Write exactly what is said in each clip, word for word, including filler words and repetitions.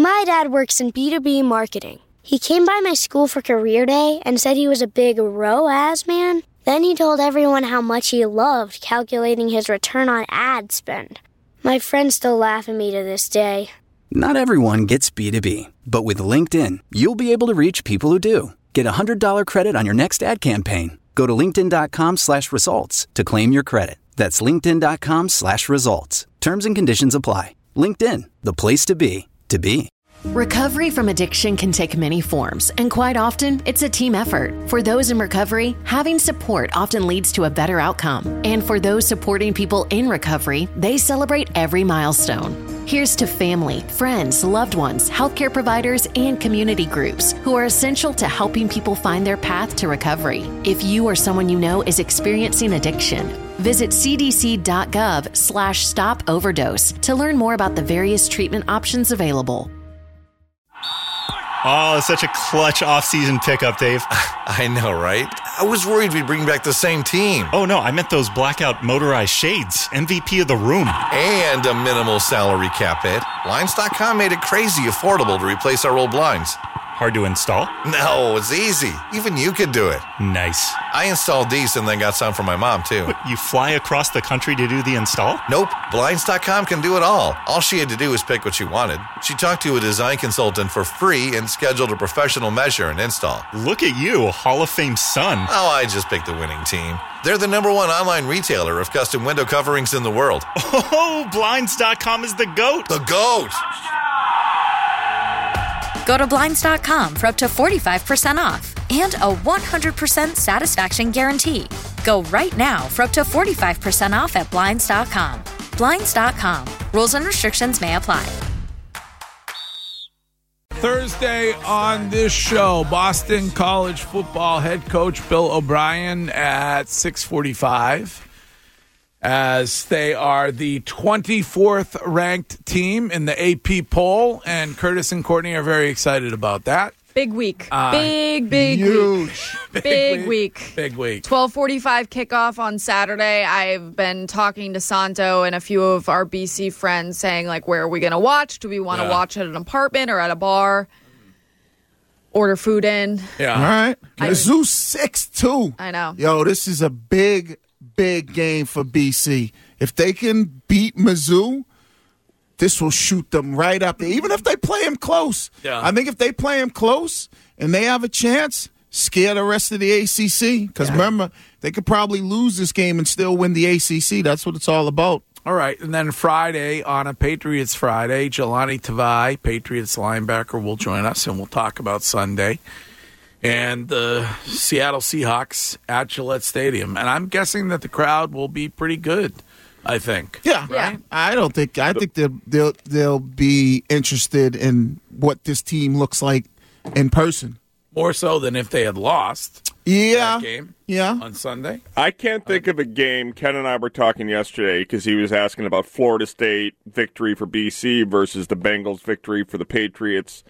My dad works in B two B marketing. He came by my school for career day and said he was a big R O A S man. Then he told everyone how much he loved calculating his return on ad spend. My friends still laugh at me to this day. Not everyone gets B two B, but with LinkedIn, you'll be able to reach people who do. Get a one hundred dollars credit on your next ad campaign. Go to linkedin.com slash results to claim your credit. That's linkedin.com slash results. Terms and conditions apply. LinkedIn, the place to be, to be. Recovery from addiction can take many forms, and quite often, it's a team effort. For those in recovery, having support often leads to a better outcome. And for those supporting people in recovery, they celebrate every milestone. Here's to family, friends, loved ones, healthcare providers, and community groups who are essential to helping people find their path to recovery. If you or someone you know is experiencing addiction, visit cdc.gov slash stop overdose to learn more about the various treatment options available. Oh, such a clutch off-season pickup, Dave. I know, right? I was worried we'd bring back the same team. Oh, no, I meant those blackout motorized shades. M V P of the room. And a minimal salary cap hit. Blinds dot com made it crazy affordable to replace our old blinds. Hard to install? No, it's easy. Even you could do it. Nice. I installed these and then got some for my mom, too. What, you fly across the country to do the install? Nope. Blinds dot com can do it all. All she had to do was pick what she wanted. She talked to a design consultant for free and scheduled a professional measure and install. Look at you, a Hall of Fame son. Oh, I just picked the winning team. They're the number one online retailer of custom window coverings in the world. Oh, Blinds dot com is the GOAT. The GOAT! Go to Blinds dot com for up to forty-five percent off and a one hundred percent satisfaction guarantee. Go right now for up to forty-five percent off at Blinds dot com. Blinds dot com. Rules and restrictions may apply. Thursday on this show, Boston College football head coach Bill O'Brien at six forty-five. As they are the twenty-fourth ranked team in the A P poll, and Curtis and Courtney are very excited about that. Big week. Uh, big, big huge. week. Big, big week. week. Big week. twelve forty-five kickoff on Saturday. I've been talking to Santo and a few of our B C friends saying, like, where are we going to watch? Do we want to Yeah. watch at an apartment or at a bar? Order food in. Yeah. All right. I- Mizzou six two. I know. Yo, this is a big, big game for B C. If they can beat Mizzou, this will shoot them right up there. Even if they play them close. Yeah. I think if they play them close and they have a chance, scare the rest of the A C C. Because remember, they could probably lose this game and still win the A C C. That's what it's all about. All right, and then Friday, on a Patriots Friday, Jelani Tavai, Patriots linebacker, will join us, and we'll talk about Sunday. And the Seattle Seahawks at Gillette Stadium. And I'm guessing that the crowd will be pretty good, I think. Yeah, Yeah. I don't think I think they'll they'll they'll be interested in what this team looks like in person. More so than if they had lost Yeah, that game yeah. on Sunday. I can't think of a game. Ken and I were talking yesterday because he was asking about Florida State victory for B C versus the Bengals victory for the Patriots.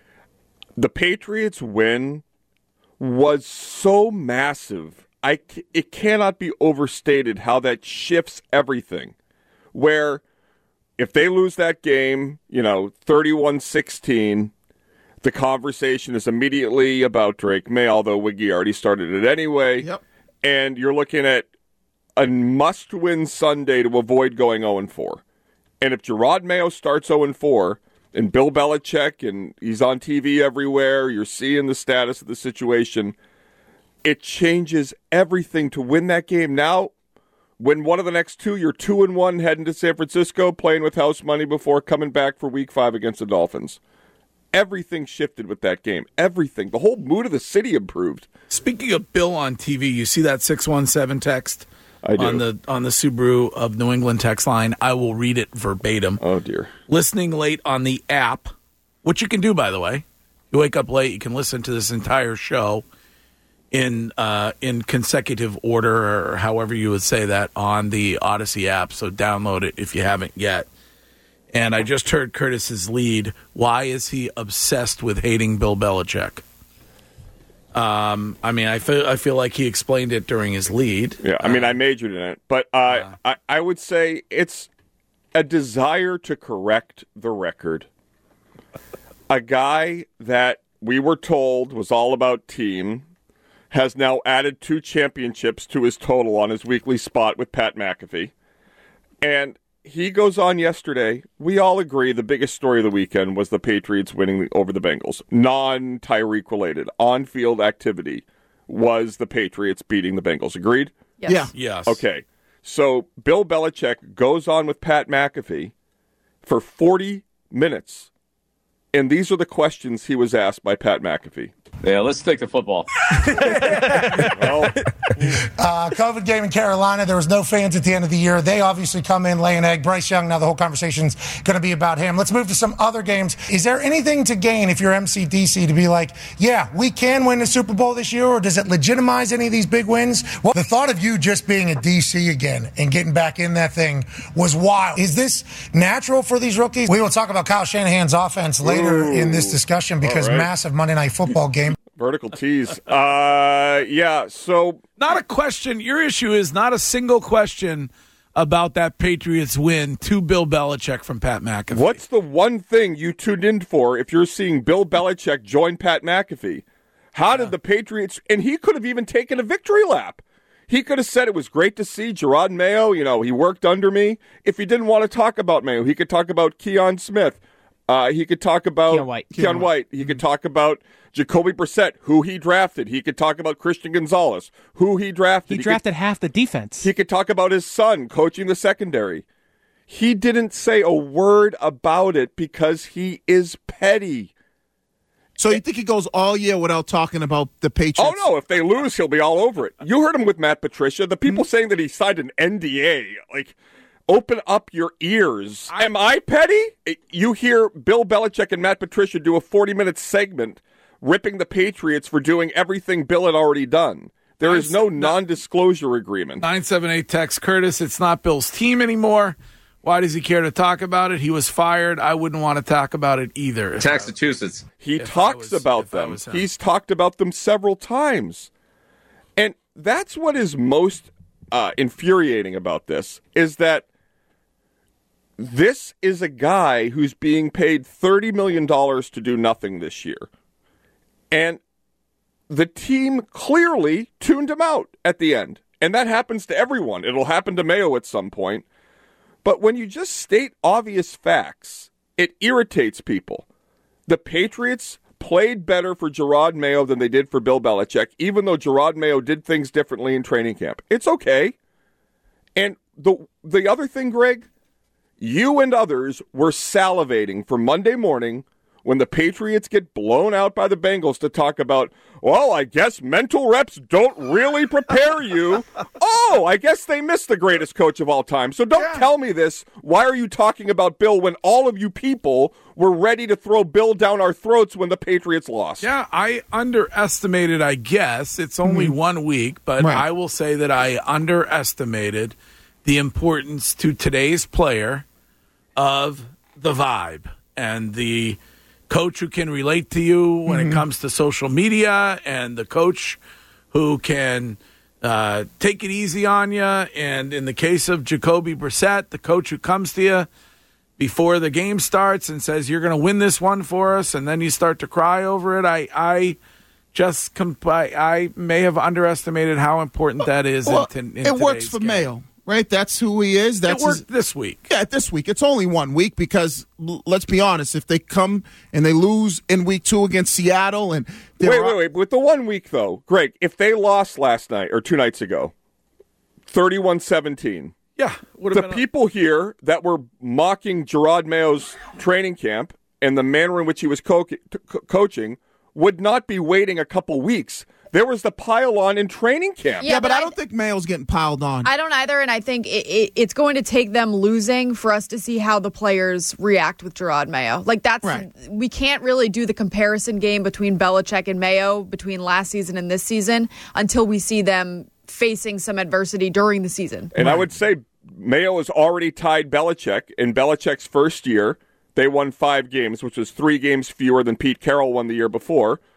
The Patriots win was so massive. I, it cannot be overstated how that shifts everything. Where if they lose that game, you know, thirty-one sixteen, the conversation is immediately about Drake May, although Wiggy already started it anyway. Yep. And you're looking at a must-win Sunday to avoid going oh and four. And if Gerard Mayo starts oh and four, and Bill Belichick, and he's on T V everywhere, you're seeing the status of the situation, it changes everything to win that game. Now, win one of the next two, you're two and one heading to San Francisco, playing with house money before coming back for week five against the Dolphins. Everything shifted with that game. Everything. The whole mood of the city improved. Speaking of Bill on T V, you see that six one seven text I do. on the on the Subaru of New England text line? I will read it verbatim. Oh, dear. Listening late on the app, which you can do, by the way. You wake up late, you can listen to this entire show in uh, in consecutive order, or however you would say that, on the Odyssey app. So download it if you haven't yet. And I just heard Curtis's lead. Why is he obsessed with hating Bill Belichick? Um, I mean, I feel I feel like he explained it during his lead. Yeah, I mean, I majored in it. But uh, Yeah. I, I would say it's a desire to correct the record. a guy that we were told was all about team has now added two championships to his total on his weekly spot with Pat McAfee. And he goes on yesterday. We all agree the biggest story of the weekend was the Patriots winning over the Bengals. Non-Tyreek related, on-field activity was the Patriots beating the Bengals. Agreed? Yes. Yeah. Yes. Okay. So Bill Belichick goes on with Pat McAfee for forty minutes. And these are the questions he was asked by Pat McAfee. Yeah, let's take the football. Well, uh, COVID game in Carolina. There was no fans at the end of the year. They obviously come in, lay an egg. Bryce Young, now the whole conversation's going to be about him. Let's move to some other games. Is there anything to gain if you're M C D C to be like, yeah, we can win the Super Bowl this year, or does it legitimize any of these big wins? Well, the thought of you just being a D C again and getting back in that thing was wild. Is this natural for these rookies? We will talk about Kyle Shanahan's offense later Ooh. in this discussion because right. massive Monday Night Football game. Vertical tease. Uh, yeah, so... Not a question. Your issue is not a single question about that Patriots win to Bill Belichick from Pat McAfee. What's the one thing you tuned in for if you're seeing Bill Belichick join Pat McAfee? How did yeah. the Patriots... And he could have even taken a victory lap. He could have said it was great to see Gerard Mayo. You know, he worked under me. If he didn't want to talk about Mayo, he could talk about Keon Smith. Uh, he could talk about... Keon White. Keon White. He could talk about... Jacoby Brissett, who he drafted. He could talk about Christian Gonzalez, who he drafted. He, he drafted could, half the defense. He could talk about his son coaching the secondary. He didn't say a word about it because he is petty. So you think he goes all year without talking about the Patriots? Oh, no. If they lose, he'll be all over it. You heard him with Matt Patricia. The people mm-hmm. saying that he signed an N D A, like... Open up your ears. I, Am I petty? You hear Bill Belichick and Matt Patricia do a forty-minute segment ripping the Patriots for doing everything Bill had already done. There is no non-disclosure agreement. nine seven eight text Curtis, it's not Bill's team anymore. Why does he care to talk about it? He was fired. I wouldn't want to talk about it either. Massachusetts. He talks was, about them. He's talked about them several times. And that's what is most uh, infuriating about this, is that this is a guy who's being paid thirty million dollars to do nothing this year. And the team clearly tuned him out at the end. And that happens to everyone. It'll happen to Mayo at some point. But when you just state obvious facts, it irritates people. The Patriots played better for Gerard Mayo than they did for Bill Belichick, even though Gerard Mayo did things differently in training camp. It's okay. And the the other thing, Greg, you and others were salivating for Monday morning when the Patriots get blown out by the Bengals to talk about, well, I guess mental reps don't really prepare you. Oh, I guess they missed the greatest coach of all time. So don't yeah. tell me this. Why are you talking about Bill when all of you people were ready to throw Bill down our throats when the Patriots lost? Yeah, I underestimated, I guess. It's only mm-hmm. one week, but right. I will say that I underestimated the importance to today's player of the vibe and the coach who can relate to you when mm-hmm. it comes to social media, and the coach who can uh, take it easy on you. And in the case of Jacoby Brissett, the coach who comes to you before the game starts and says, you're going to win this one for us, and then you start to cry over it. I, I just comp- I, I may have underestimated how important that is. Well, in, in it works for game. Mayo. Right, that's who he is. That's it worked his, this week. Yeah, this week. It's only one week because, l- let's be honest, if they come and they lose in week two against Seattle and... Wait, wait, wait. With the one week, though, Greg, if they lost last night or two nights ago, thirty-one seventeen. Yeah. The people a- here that were mocking Gerard Mayo's training camp and the manner in which he was co- co- coaching would not be waiting a couple weeks. There was the pile-on in training camp. Yeah, yeah but, but I, I don't think Mayo's getting piled on. I don't either, and I think it, it, it's going to take them losing for us to see how the players react with Gerard Mayo. Like, that's right. We can't really do the comparison game between Belichick and Mayo, between last season and this season, until we see them facing some adversity during the season. And right. I would say Mayo has already tied Belichick. In Belichick's first year, they won five games, which was three games fewer than Pete Carroll won the year before.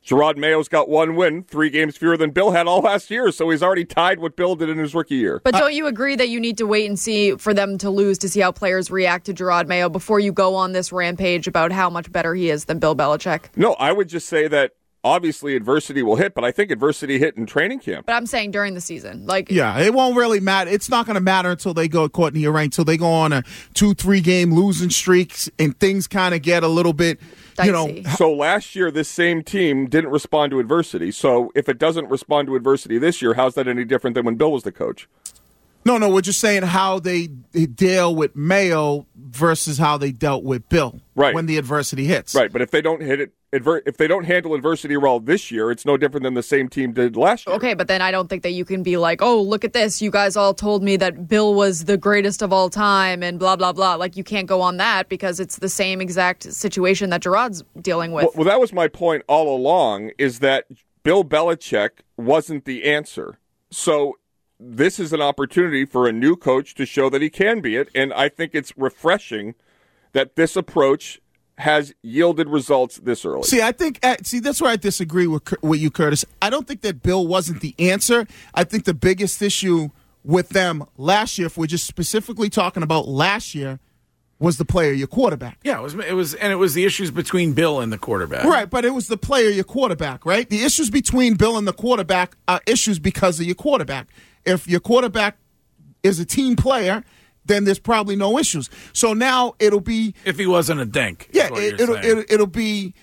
Jerod Mayo's got one win, three games fewer than Bill had all last year, so he's already tied what Bill did in his rookie year. But don't you agree that you need to wait and see for them to lose to see how players react to Jerod Mayo before you go on this rampage about how much better he is than Bill Belichick? No, I would just say that obviously adversity will hit, but I think adversity hit in training camp. But I'm saying during the season. like Yeah, it won't really matter. It's not going to matter until they go, Courtney, you're right, until they go on a two, three-game losing streaks and things kind of get a little bit, dicey. you know. So last year, this same team didn't respond to adversity. So if it doesn't respond to adversity this year, how's that any different than when Bill was the coach? No, no, we're just saying how they, they deal with Mayo versus how they dealt with Bill right. when the adversity hits. Right, but if they don't hit it, adver- if they don't handle adversity well this year, it's no different than the same team did last year. Okay, but then I don't think that you can be like, oh, look at this. You guys all told me that Bill was the greatest of all time and blah, blah, blah. Like, you can't go on that because it's the same exact situation that Gerod's dealing with. Well, well, that was my point all along, is that Bill Belichick wasn't the answer. So this is an opportunity for a new coach to show that he can be it, and I think it's refreshing that this approach has yielded results this early. See, I think uh, see that's where I disagree with with you, Curtis. I don't think that Bill wasn't the answer. I think the biggest issue with them last year, if we're just specifically talking about last year, was the player, your quarterback. Yeah, it was, it was, and it was the issues between Bill and the quarterback. Right, but it was the player, your quarterback, right? The issues between Bill and the quarterback are issues because of your quarterback. If your quarterback is a team player, then there's probably no issues. So now it'll be... If he wasn't a dink. Yeah, it, it'll, it'll, it'll be...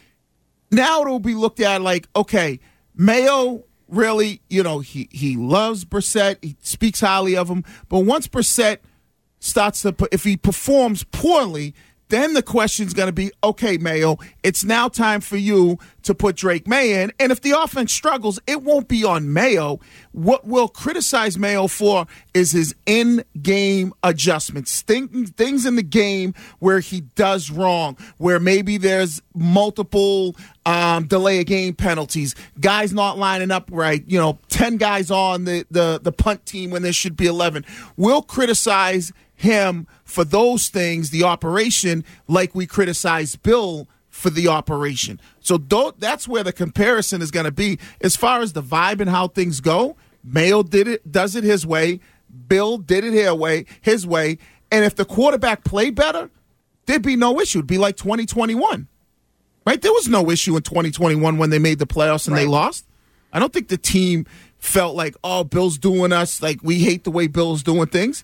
Now it'll be looked at like, okay, Mayo really, you know, he, he loves Brissett. He speaks highly of him. But once Brissett starts to... If he performs poorly, then the question's going to be, okay, Mayo, it's now time for you to put Drake May in. And if the offense struggles, it won't be on Mayo. What we'll criticize Mayo for is his in-game adjustments, things, things in the game where he does wrong, where maybe there's multiple um, delay of game penalties, guys not lining up right, you know, ten guys on the, the, the punt team when there should be eleven. We'll criticize him for those things, the operation, like we criticize Bill for the operation. So that's where the comparison is going to be. As far as the vibe and how things go, Mayo did it, does it his way. Bill did it his way, his way. And if the quarterback played better, there'd be no issue. It'd be like twenty twenty-one, right? There was no issue in twenty twenty-one when they made the playoffs and right. they lost. I don't think the team felt like, oh, Bill's doing us, like we hate the way Bill's doing things.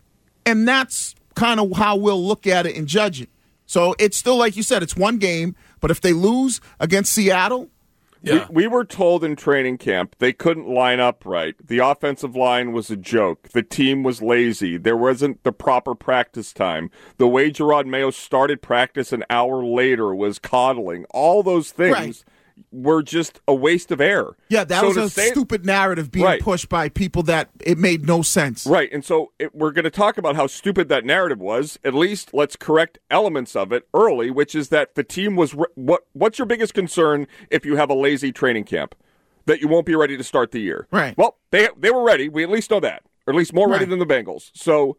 And that's kind of how we'll look at it and judge it. So it's still, like you said, it's one game. But if they lose against Seattle. Yeah. We, we were told in training camp they couldn't line up right. The offensive line was a joke. The team was lazy. There wasn't the proper practice time. The way Jerod Mayo started practice an hour later was coddling. All those things. Right. Were just a waste of air. Yeah, that so was a say, stupid narrative being right. pushed by people that it made no sense. Right, and so it, we're going to talk about how stupid that narrative was. At least let's correct elements of it early, which is that the team was... Re- what? What's your biggest concern if you have a lazy training camp? That you won't be ready to start the year. Right. Well, they they were ready. We at least know that. Or at least more ready right. than the Bengals. So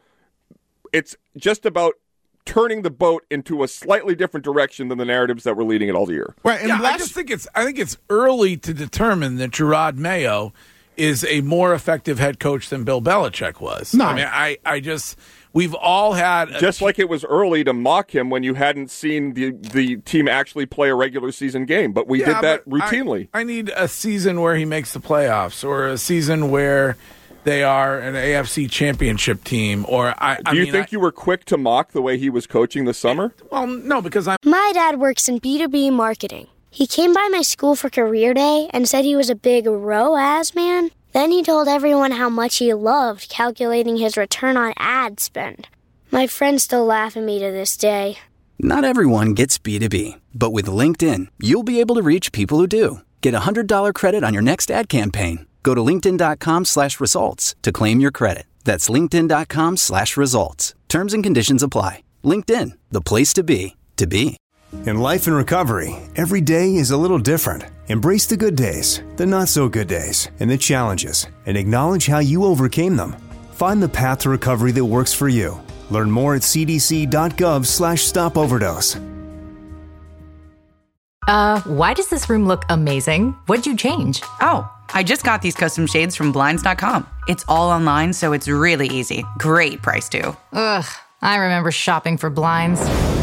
it's just about turning the boat into a slightly different direction than the narratives that were leading it all year. Right, and yeah, last... I just think it's I think it's early to determine that Jerod Mayo is a more effective head coach than Bill Belichick was. No. I mean, I, I just we've all had a just like it was early to mock him when you hadn't seen the the team actually play a regular season game, but we yeah, did that but routinely. I, I need a season where he makes the playoffs, or a season where they are an A F C championship team, or I. I Do you mean, think I, you were quick to mock the way he was coaching this summer? Well, no, because I'm. My dad works in B two B marketing. He came by my school for career day and said he was a big R O A S man. Then he told everyone how much he loved calculating his return on ad spend. My friends still laugh at me to this day. Not everyone gets B two B, but with LinkedIn, you'll be able to reach people who do. Get a one hundred dollars credit on your next ad campaign. Go to linkedin.com slash results to claim your credit. That's linkedin.com slash results. Terms and conditions apply. LinkedIn, the place to be, to be. In life and recovery, every day is a little different. Embrace the good days, the not so good days, and the challenges, and acknowledge how you overcame them. Find the path to recovery that works for you. Learn more at cdc.gov slash stop overdose. Uh, why does this room look amazing? What'd you change? Oh, I just got these custom shades from Blinds dot com. It's all online, so it's really easy. Great price, too. Ugh, I remember shopping for blinds.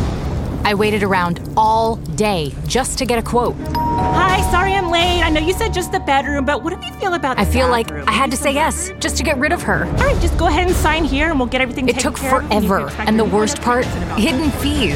I waited around all day just to get a quote. Hi, sorry I'm late. I know you said just the bedroom, but what do you feel about the I feel bathroom? like I had to say yes just to get rid of her. All right, just go ahead and sign here and we'll get everything It taken took care of. forever, and the worst part, hidden fees.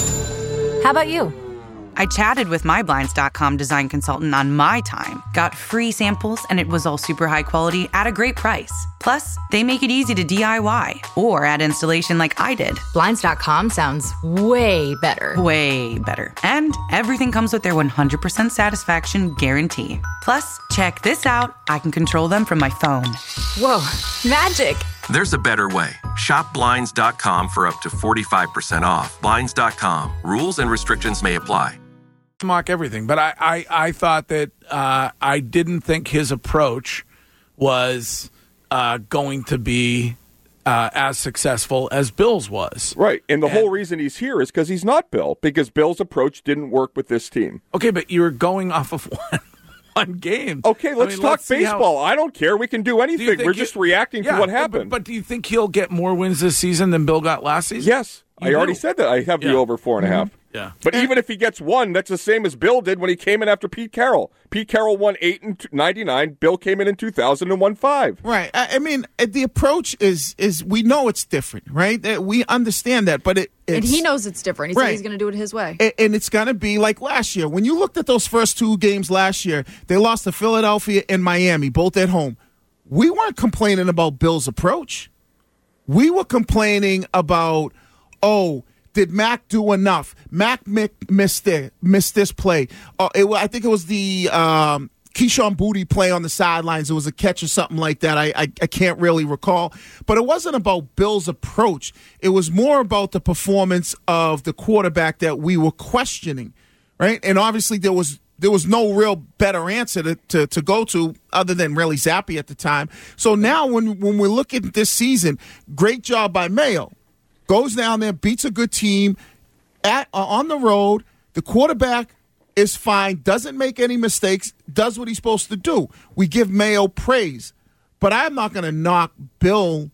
How about you? I chatted with my Blinds dot com design consultant on my time, got free samples, and it was all super high quality at a great price. Plus, they make it easy to D I Y or add installation like I did. Blinds dot com sounds way better. Way better. And everything comes with their one hundred percent satisfaction guarantee. Plus, check this out. I can control them from my phone. Whoa, magic. There's a better way. Shop Blinds dot com for up to forty-five percent off. Blinds dot com. Rules and restrictions may apply. Mock everything, but I, I, I thought that uh, I didn't think his approach was uh, going to be uh, as successful as Bill's was. Right, and the And- whole reason he's here is because he's not Bill, because Bill's approach didn't work with this team. Okay, but you're going off of one, one game. Okay, let's I mean, talk let's see how- baseball. I don't care. We can do Do anything. you think We're you- just reacting Yeah, to what but- happened. But, do you think he'll get more wins this season than Bill got last season? Yes, You I already do. said that. I have Yeah. the over four and a half. Yeah. But even if he gets one, that's the same as Bill did when he came in after Pete Carroll. Pete Carroll won eight in ninety-nine. Bill came in in two thousand and won five. Right. I, I mean, uh, the approach is is we know it's different, right? Uh, We understand that, but it And it's, he knows it's different. He said Right. he's going to do it his way. and, and it's going to be like last year. When you looked at those first two games last year, they lost to Philadelphia and Miami, both at home. We weren't complaining about Bill's approach. We were complaining about, oh, did Mac do enough? Mac mi- missed it, missed this play. Uh, it, wa- I think it was the um, Keyshawn Booty play on the sidelines. It was a catch or something like that. I, I I can't really recall. But it wasn't about Bill's approach. It was more about the performance of the quarterback that we were questioning, right? And obviously there was there was no real better answer to, to, to go to other than really Zappy at the time. So now when when we're looking at this season, great job by Mayo. Goes down there, beats a good team at uh, on the road. The quarterback is fine, doesn't make any mistakes, does what he's supposed to do. We give Mayo praise. But I'm not going to knock Bill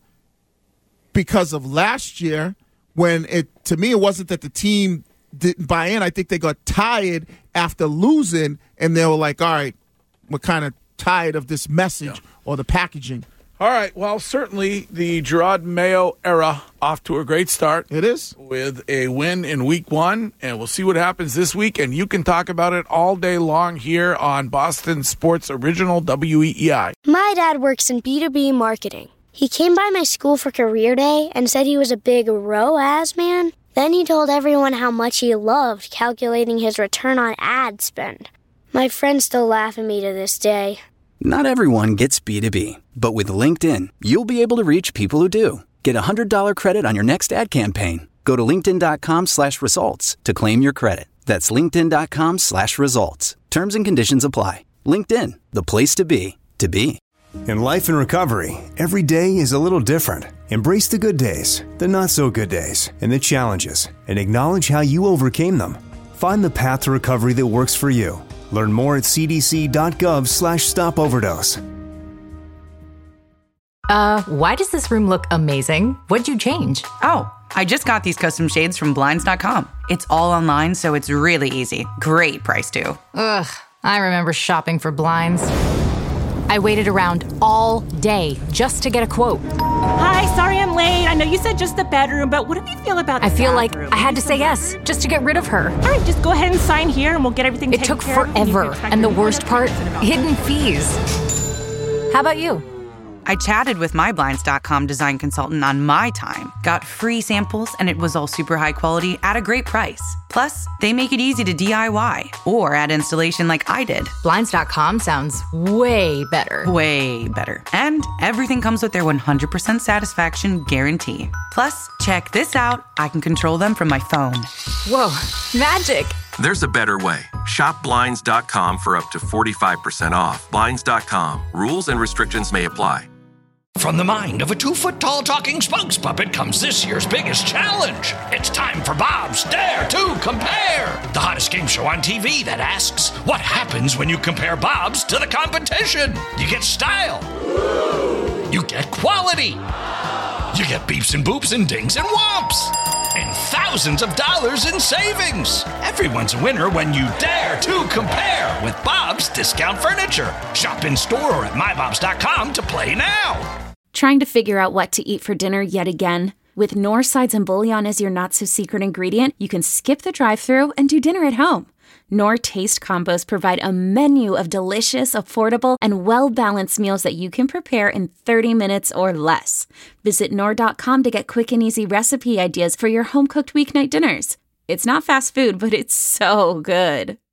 because of last year when it to me it wasn't that the team didn't buy in. I think they got tired after losing, and they were like, all right, we're kind of tired of this message or the packaging. All right. Well, certainly the Gerard Mayo era off to a great start. It is. With a win in week one, and we'll see what happens this week. And you can talk about it all day long here on Boston Sports Original W E E I. My dad works in B two B marketing. He came by my school for career day and said he was a big R O A S man. Then he told everyone how much he loved calculating his return on ad spend. My friends still laugh at me to this day. Not everyone gets B two B, but with LinkedIn, you'll be able to reach people who do. Get a one hundred dollars credit on your next ad campaign. Go to linkedin.com slash results to claim your credit. That's linkedin.com slash results. Terms and conditions apply. LinkedIn, the place to be, to be. In life and recovery, every day is a little different. Embrace the good days, the not so good days, and the challenges, and acknowledge how you overcame them. Find the path to recovery that works for you. Learn more at cdc.gov slash stop overdose. Uh, why does this room look amazing? What'd you change? Oh, I just got these custom shades from Blinds dot com. It's all online, so it's really easy. Great price, too. Ugh, I remember shopping for blinds. I waited around all day just to get a quote. Hi, sorry I'm late. I know you said just the bedroom, but what do you feel about the I feel like bathroom? I had to say yes just to get rid of her. All right, just go ahead and sign here and we'll get everything It taken took care of. forever, and the worst part, hidden fees. How about you? I chatted with my Blinds dot com design consultant on my time, got free samples, and it was all super high quality at a great price. Plus, they make it easy to D I Y or add installation like I did. Blinds dot com sounds way better. Way better. And everything comes with their one hundred percent satisfaction guarantee. Plus, check this out. I can control them from my phone. Whoa, magic. There's a better way. Shop Blinds dot com for up to forty-five percent off. Blinds dot com. Rules and restrictions may apply. from the mind of a two-foot-tall talking spokes puppet comes this year's biggest challenge. It's time for Bob's Dare to Compare, the hottest game show on T V that asks, what happens when you compare Bob's to the competition? You get style. You get quality. You get beeps and boops and dings and whomps. And thousands of dollars in savings. Everyone's a winner when you dare to compare with Bob's Discount Furniture. Shop in store or at my bobs dot com to play now. Trying to figure out what to eat for dinner yet again? With Knorr sides and bouillon as your not-so-secret ingredient, you can skip the drive-thru and do dinner at home. Knorr Taste Combos provide a menu of delicious, affordable, and well-balanced meals that you can prepare in thirty minutes or less. Visit Knorr dot com to get quick and easy recipe ideas for your home-cooked weeknight dinners. It's not fast food, but it's so good.